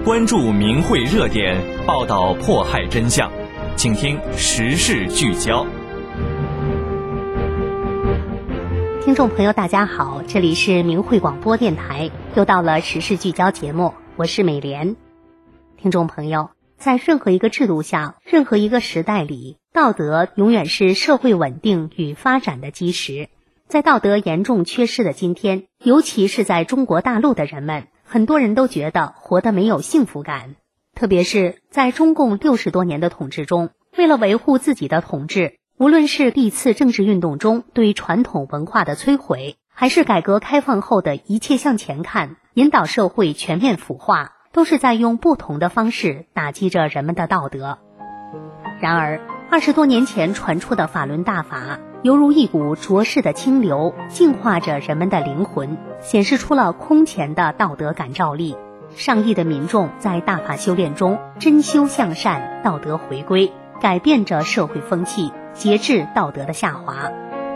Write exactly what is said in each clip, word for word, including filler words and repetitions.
关注名汇热点，报道迫害真相，请听时事聚焦。 听众朋友大家好，这里是名汇广播电台，又到了时事聚焦节目，我是美莲。听众朋友，在任何一个制度下，任何一个时代里，道德永远是社会稳定与发展的基石。在道德严重缺失的今天，尤其是在中国大陆的人们，很多人都觉得活得没有幸福感。特别是在中共六十多年的统治中，为了维护自己的统治，无论是历次政治运动中对传统文化的摧毁，还是改革开放后的一切向前看，引导社会全面腐化，都是在用不同的方式打击着人们的道德。然而，二十多年前传出的法轮大法，犹如一股浊世的清流，净化着人们的灵魂，显示出了空前的道德感召力。上亿的民众在大法修炼中真修向善，道德回归，改变着社会风气，节制道德的下滑。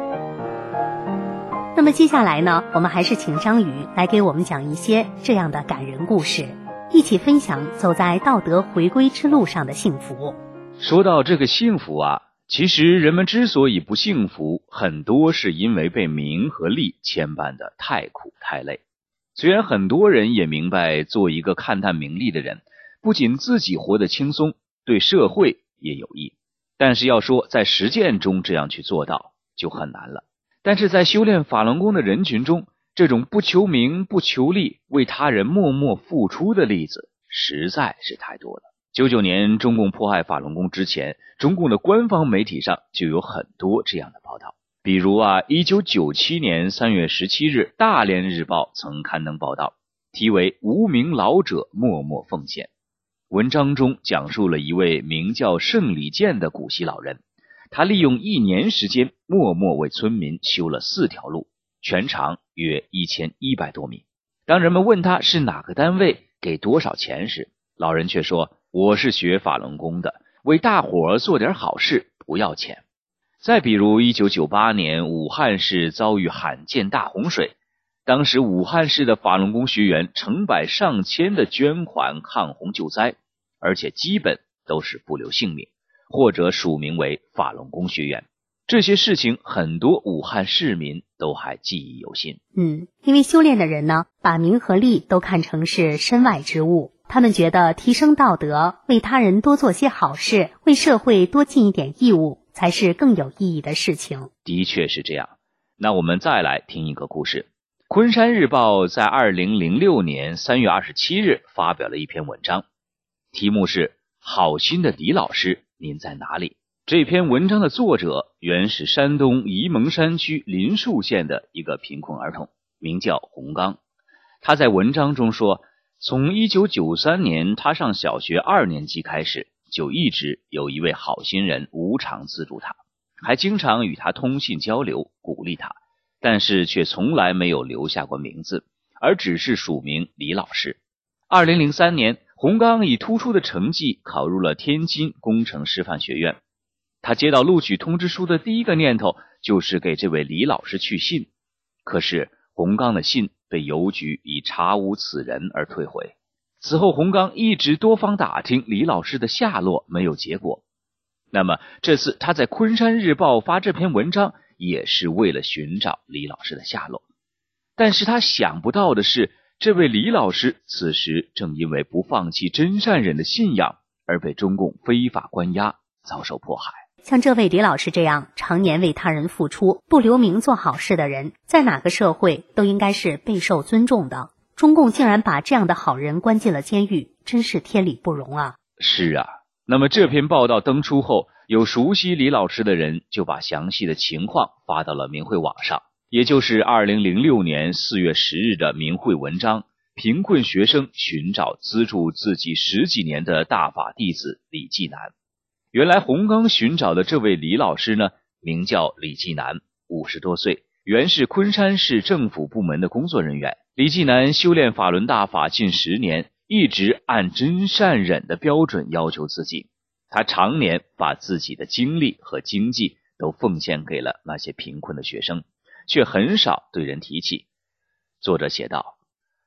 那么接下来呢，我们还是请张宇来给我们讲一些这样的感人故事，一起分享走在道德回归之路上的幸福。 说到这个幸福啊，其实人们之所以不幸福，很多是因为被名和利牵绊的太苦太累。虽然很多人也明白，做一个看淡名利的人，不仅自己活得轻松，对社会也有益，但是要说在实践中这样去做到就很难了。但是在修炼法轮功的人群中，这种不求名不求利，为他人默默付出的例子实在是太多了。九九年中共迫害法轮功之前，中共的官方媒体上就有很多这样的报道。比如啊，一九九七年三月十七日，大连日报曾刊登报道，题为《无名老者默默奉献》。文章中讲述了一位名叫盛礼健的古稀老人，他利用一年时间，默默为村民修了四条路，全长约一千一百多米。当人们问他是哪个单位，给多少钱时，老人却说，我是学法轮功的，为大伙儿做点好事，不要钱。再比如一九九八年武汉市遭遇罕见大洪水，当时武汉市的法轮功学员成百上千的捐款抗洪救灾，而且基本都是不留性命，或者署名为法轮功学员。这些事情很多武汉市民都还记忆犹新。 嗯，因为修炼的人呢，把名和利都看成是身外之物，他们觉得提升道德，为他人多做些好事，为社会多尽一点义务，才是更有意义的事情。 的确是这样。那我们再来听一个故事。昆山日报在二零零六年三月二十七日发表了一篇文章，题目是好心的李老师，您在哪里？这篇文章的作者原是山东沂蒙山区林树县的一个贫困儿童，名叫洪刚。他在文章中说，从一九九三年他上小学二年级开始，就一直有一位好心人无偿资助他，还经常与他通信交流，鼓励他，但是却从来没有留下过名字，而只是署名李老师。二零零三年，洪刚以突出的成绩考入了天津工程师范学院。他接到录取通知书的第一个念头就是给这位李老师去信，可是洪刚的信被邮局以查无此人而退回。此后洪刚一直多方打听李老师的下落，没有结果。那么这次他在昆山日报发这篇文章，也是为了寻找李老师的下落。但是他想不到的是，这位李老师此时正因为不放弃真善忍的信仰，而被中共非法关押，遭受迫害。 像这位李老师这样常年为他人付出，不留名做好事的人，在哪个社会都应该是备受尊重的。中共竟然把这样的好人关进了监狱，真是天理不容啊！ 是啊，那么这篇报道登出后，有熟悉李老师的人就把详细的情况发到了明慧网上，也就是二零零六年四月十日的明慧文章，贫困学生寻找资助自己十几年的大法弟子李继南。原来洪刚寻找的这位李老师呢，名叫李继南，五十多岁，原是昆山市政府部门的工作人员。李继南修炼法轮大法近十年，一直按真善忍的标准要求自己。他常年把自己的精力和经济都奉献给了那些贫困的学生，却很少对人提起。作者写道，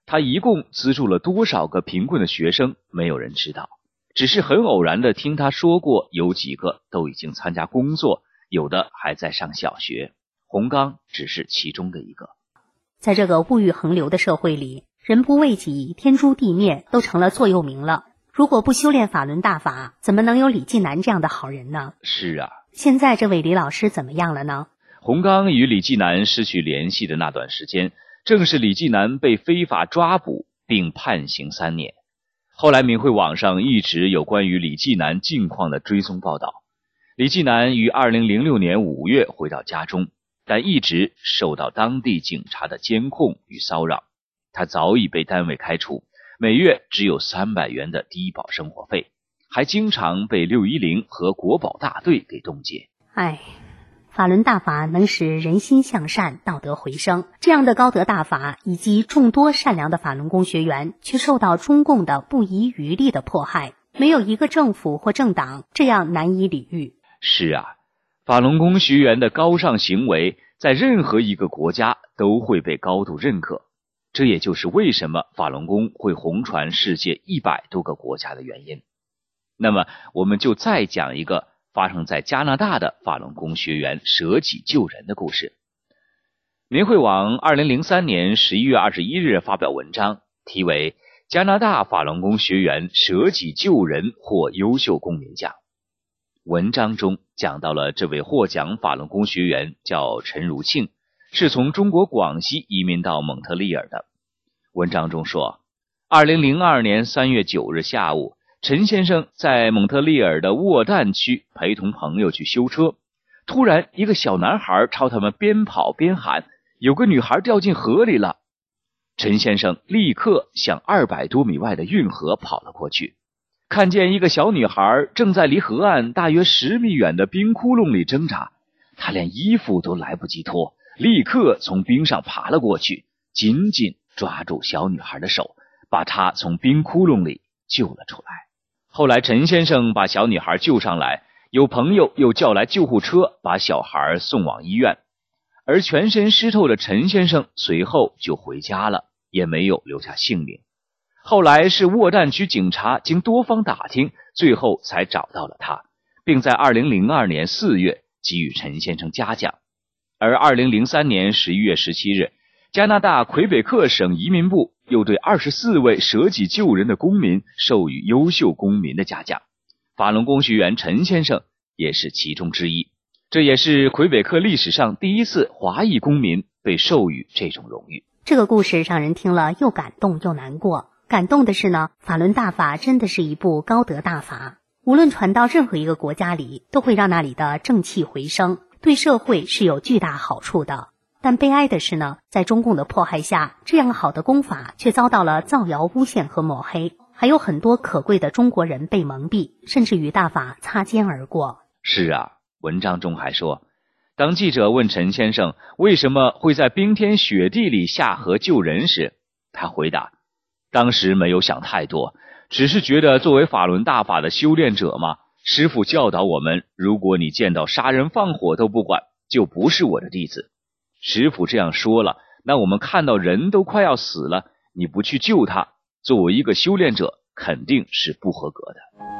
他一共资助了多少个贫困的学生，没有人知道。只是很偶然的听他说过，有几个都已经参加工作，有的还在上小学。洪刚只是其中的一个。 在这个物欲横流的社会里，人不为己，天诛地灭都成了座右铭了。如果不修炼法轮大法，怎么能有李继南这样的好人呢？ 是啊， 现在这位李老师怎么样了呢？ 洪刚与李继南失去联系的那段时间，正是李继南被非法抓捕并判刑三年。后来明慧网上一直有关于李继南近况的追踪报道。李继南于二零零六年五月回到家中，但一直受到当地警察的监控与骚扰。他早已被单位开除，每月只有三百元的低保生活费，还经常被六一零和国保大队给冻结。 唉，法轮大法能使人心向善，道德回升，这样的高德大法以及众多善良的法轮功学员却受到中共的不遗余力的迫害，没有一个政府或政党这样难以理喻。 是啊，法轮功学员的高尚行为在任何一个国家都会被高度认可，这也就是为什么法轮功会红传世界一百多个国家的原因。那么我们就再讲一个发生在加拿大的法轮功学员舍己救人的故事。明慧网二零零三年十一月二十一日发表文章，题为加拿大法轮功学员舍己救人获优秀公民奖。文章中讲到了这位获奖法轮功学员叫陈如庆，是从中国广西移民到蒙特利尔的。文章中说，二零零二年三月九日下午，陈先生在蒙特利尔的沃旦区陪同朋友去修车，突然一个小男孩朝他们边跑边喊，有个女孩掉进河里了。陈先生立刻向二百多米外的运河跑了过去，看见一个小女孩正在离河岸大约十米远的冰窟窿里挣扎，他连衣服都来不及脱，立刻从冰上爬了过去，紧紧抓住小女孩的手，把她从冰窟窿里救了出来。后来陈先生把小女孩救上来，有朋友又叫来救护车把小孩送往医院，而全身湿透的陈先生随后就回家了，也没有留下姓名。后来是沃旦区警察经多方打听，最后才找到了他，并在二零零二年四月给予陈先生嘉奖。而二零零三年十一月十七日，加拿大魁北克省移民部又对二十四位舍己救人的公民授予优秀公民的嘉奖，法轮功学员陈先生也是其中之一。这也是魁北克历史上第一次华裔公民被授予这种荣誉。 这个故事让人听了又感动又难过。感动的是呢，法轮大法真的是一部高德大法，无论传到任何一个国家里，都会让那里的正气回升，对社会是有巨大好处的。但悲哀的是呢，在中共的迫害下，这样好的功法却遭到了造谣诬陷和抹黑，还有很多可贵的中国人被蒙蔽，甚至与大法擦肩而过。 是啊，文章中还说，当记者问陈先生为什么会在冰天雪地里下河救人时，他回答，当时没有想太多，只是觉得作为法轮大法的修炼者嘛，师父教导我们，如果你见到杀人放火都不管，就不是我的弟子。师父这样说了，那我们看到人都快要死了，你不去救他，作为一个修炼者肯定是不合格的。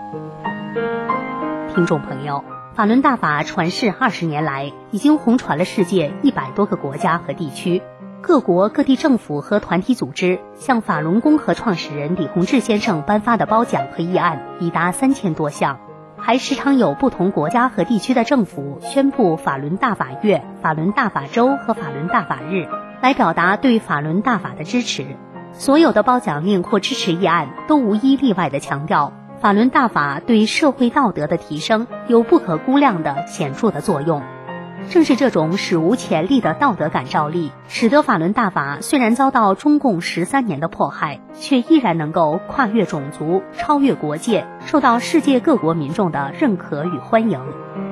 听众朋友，法轮大法传世二十年来，已经红传了世界一百多个国家和地区，各国各地政府和团体组织向法轮功和创始人李洪志先生颁发的褒奖和议案已达三千多项，还时常有不同国家和地区的政府宣布法轮大法月、法轮大法周和法轮大法日，来表达对法轮大法的支持。所有的褒奖令或支持议案都无一例外地强调，法轮大法对社会道德的提升有不可估量的显著的作用。正是这种史无前例的道德感召力，使得法轮大法虽然遭到中共十三年的迫害，却依然能够跨越种族、超越国界，受到世界各国民众的认可与欢迎。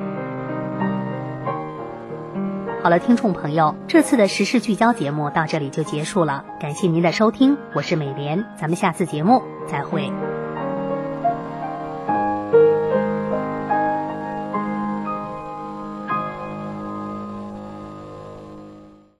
好了，听众朋友，这次的时事聚焦节目到这里就结束了，感谢您的收听，我是美莲，咱们下次节目再会。